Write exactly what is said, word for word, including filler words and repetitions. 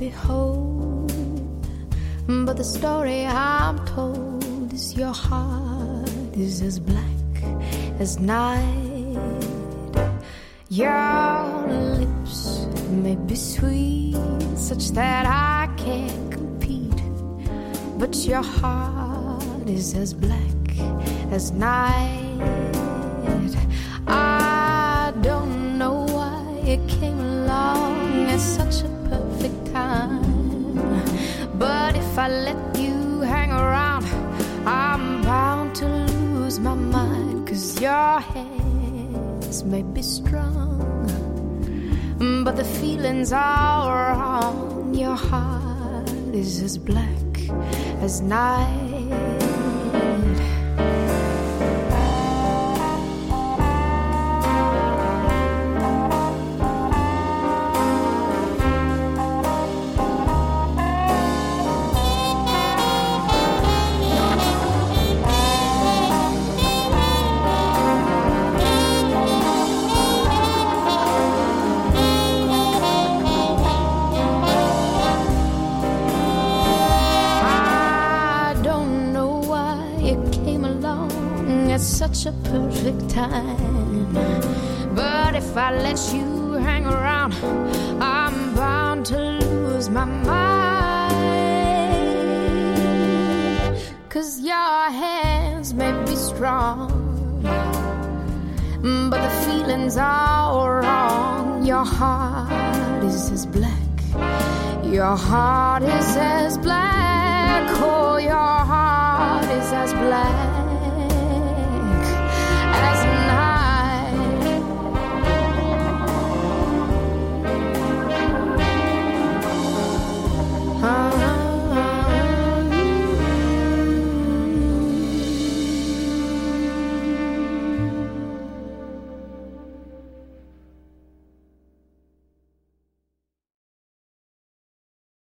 behold. But the story I'm told is your heart is as black as night. Your lips may be sweet, such that I can't compete, but your heart is as black as night. I don't know why it came along at such a perfect time, but if I let you hang around, I'm bound to lose my mind. 'Cause your hands may be strong, but the feelings are wrong. Your heart is as black as night. Such a perfect time, but if I let you hang around, I'm bound to lose my mind. 'Cause your hands may be strong, but the feelings are wrong. Your heart is as black, your heart is as black, oh, your heart is as black